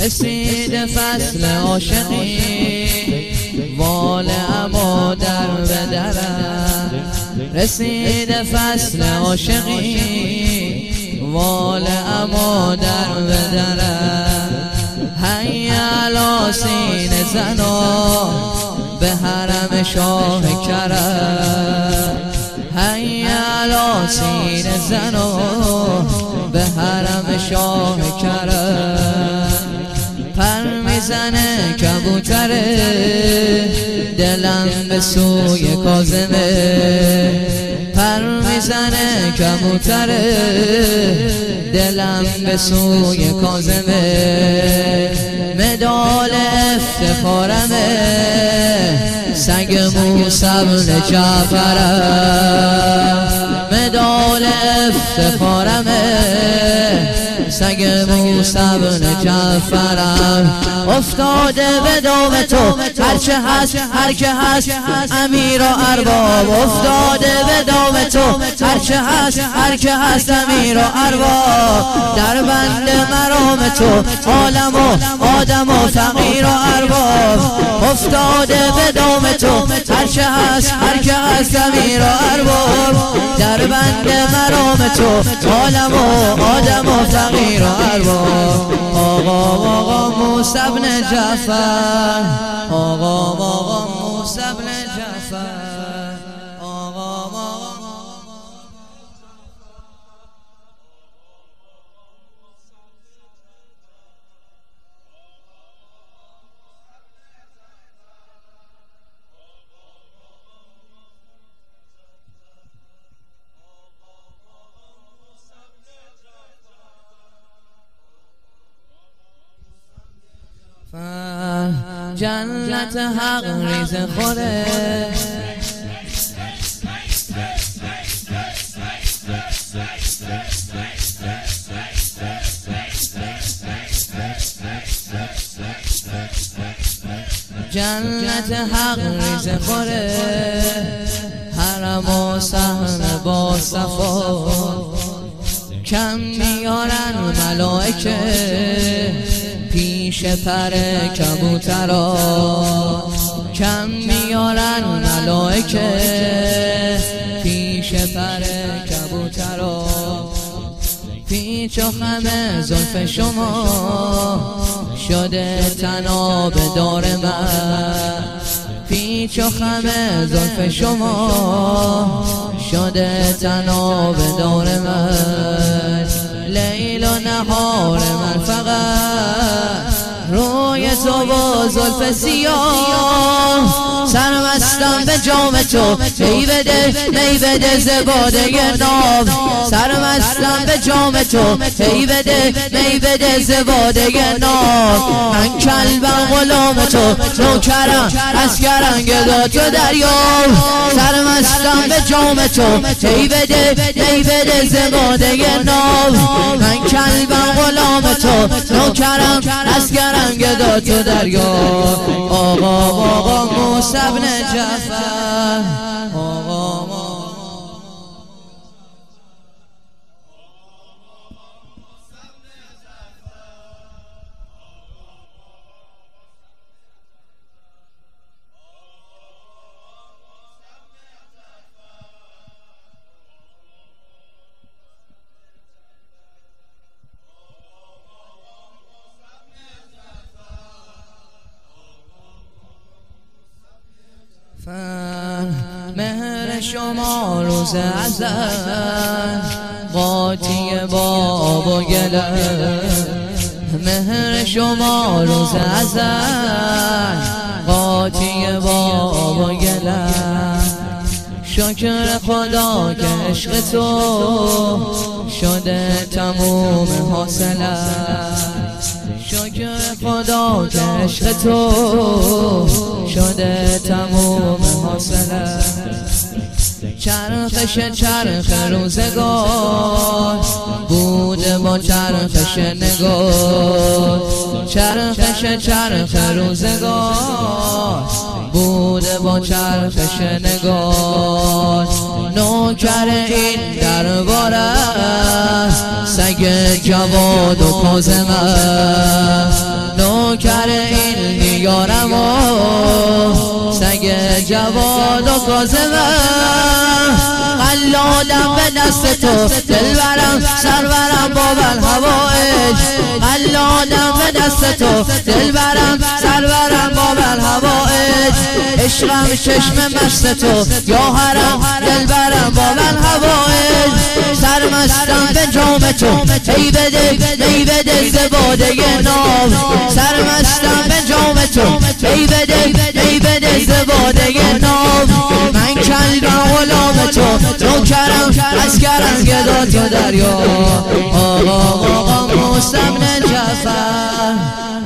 رسید فصل عاشقی وال اما در به درم، رسید فصل عاشقی وال اما در به درم. هی علی سینه زنا به حرم شاه کرم، هی علی سینه زنا به حرم شاه کرم. پر میزنه کبوتره دلم به سوی کاظمه، پر میزنه کبوتره دلم به سوی کاظمه. مدال افتخارمه سگ موسی بن جعفرم، مدال افتخارمه سگ موسی بن جعفرم. افتاده به دام تو هرچه هست هر که هست امیر و ارباب، افتاده به دام تو هرچه هست هر که هست امیر و ارباب. در بند مرام تو عالم و آدم و فقیر و ارباب، افتاده به دام تو هرچه هست هر که هست امیر و ارباب. در بند مرام تو عالم و آدم و فقیر و ارباب. آقا موسی بن جعفر، آقا موسی بن جعفر، آقا جنت حق ریز خوره، جنت حق ریز خوره. حرم و صحن با صفا کم میارن ملائکه پیش پر کبوترا، کم میارن ملائکه پیش پر کبوترا. پیچ و خم زلف شما شده طناب دار من، پیچ و خم زلف شما شده طناب دار من. لیل و نهار من فقط روی تو با زلف سیاه، سرمستم به جام تو می بده می بده زباده ناب، سرمستم به جام تو می بده می بده زباده ناب. من کلبم غلام تو نوکرم اسکرم گدا تو دریا، سرمستم به جام تو می بده می بده زباده ناب. من کلبم غلام تو نوکرم اسکرم گدا تو دریا. آقا موسی بن جعفر، آقا مهر شما روز ازل قاطی باب و گله، مهر شما روز ازل قاطی باب و گله. شکر خدا که عشق تو شده تموم حاصله، شکر خدا که عشق تو شده تموم حاصله. چرخش چرخ روزگار بوده با چرخش نگار، چرخش چرخ روزگار بوده با چرخش نگار. نوکر این درباره سگ جواد و کاظم است، کاظمه قلادم به دست تو دلبرم سرورم باب الهوایج قلادم به دست تو دلبرم سرورم باب الهوایج عشقم چشم مست تو جوهرم دلبرم باب الهوایج سرمستم به جام تو ای بده زباده ناب سرمستم به جام تو ای بده زباده ناب من کلبم غلام تو نوکرم عسکرم گدا تو دریا آقا موسی بن جعفر